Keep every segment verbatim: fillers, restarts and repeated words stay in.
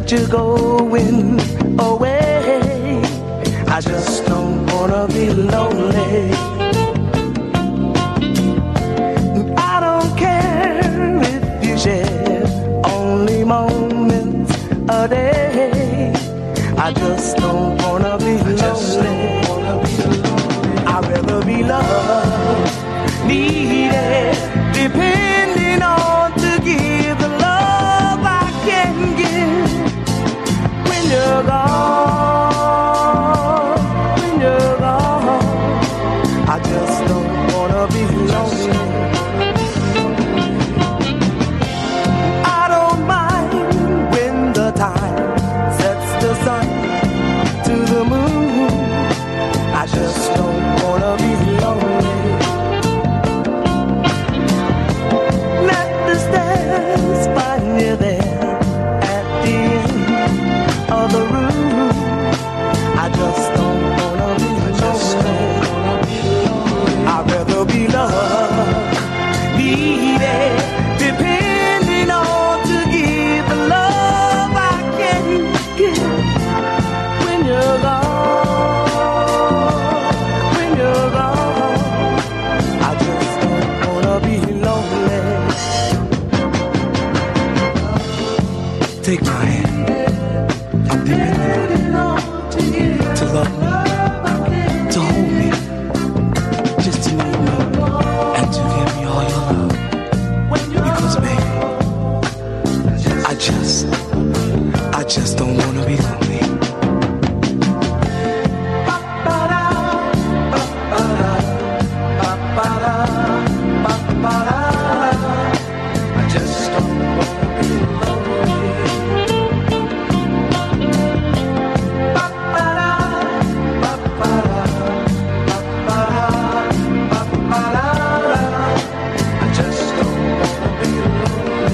you're going away. I just don't wanna be lonely. I don't care if you share only moments a day. I just don't wanna be lonely. I'd rather be loved, needed, depending on to give the love I can give. When you're gone, when you're gone, I just don't wanna be lonely. I don't mind when the time sets the sun to the moon. I just don't wanna be lonely. Let the stairs find you there at the end of the room. I just don't wanna be lonely. I'd rather be loved, needed, depending on to give the love I can give. When you're gone, when you're gone, I just don't wanna be lonely. Take my hand, I'm depending on you to love me, to hold me, just to need me, and to give me all your love. Because baby, I just, I just don't wanna be lonely. I just don't wanna be lonely. I just don't wanna be lonely.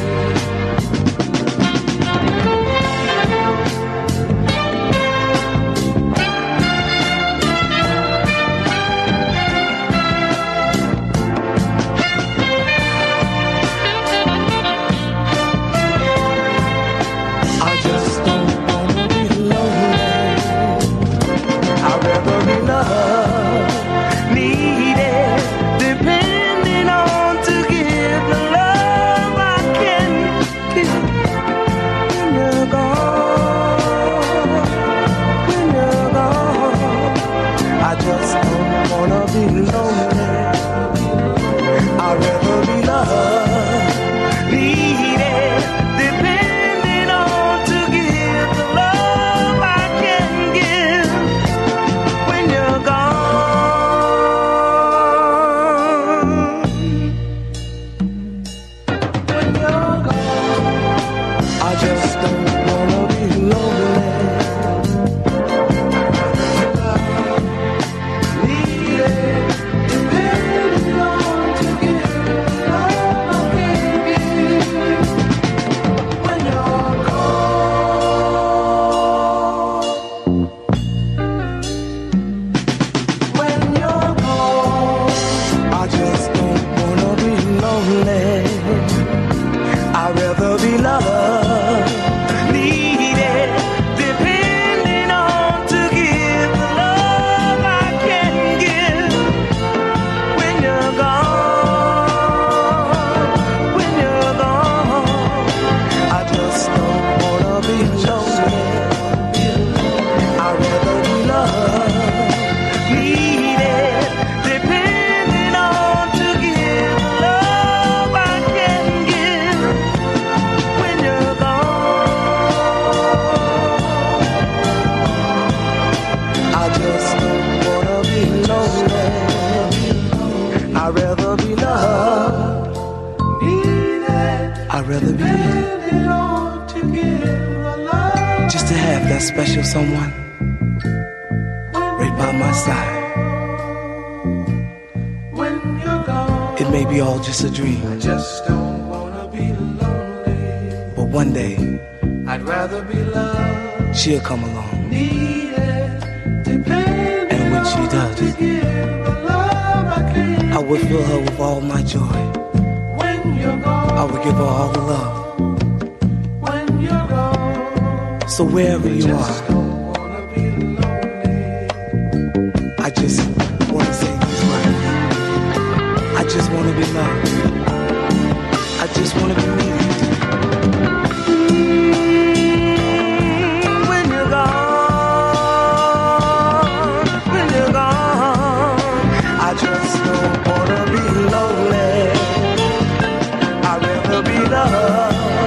I just don't wanna be lonely. I'd rather be loved, needed, depending on to give the love I can give. When you're gone, when you're gone, I just don't wanna be lonely. I'd rather be loved, needed, depending on to give the love I can give. When you're gone, when you're gone, I just don't wanna be lonely. Needed, depending on to give the love I can give. When you're gone, when you're gone, I just don't wanna be lonely. I'd rather be loved, needed, depending on to give the love I can give. When you're gone, when you're gone, I just don't wanna be lonely. I'd rather be loved, needed, depending on to give the love I can give. When you're gone, I just don't wanna be lonely. I'd rather be loved, needed, I'd rather be depending on to give the love. Just to have that special someone right by my side. When you're gone, it may be all just a dream. I just don't wanna be lonely. But one day, I'd rather be loved. She'll come along. Needed, depending and when she does, to give the love I can I would fill her with all my joy. When you're gone, I would give her all the love. When you're gone, So wherever you are, I just want to say these words. I just want to be loved. I just want to be needed. When you're gone, when you're gone, I just don't want to be lonely. I'd rather be loved.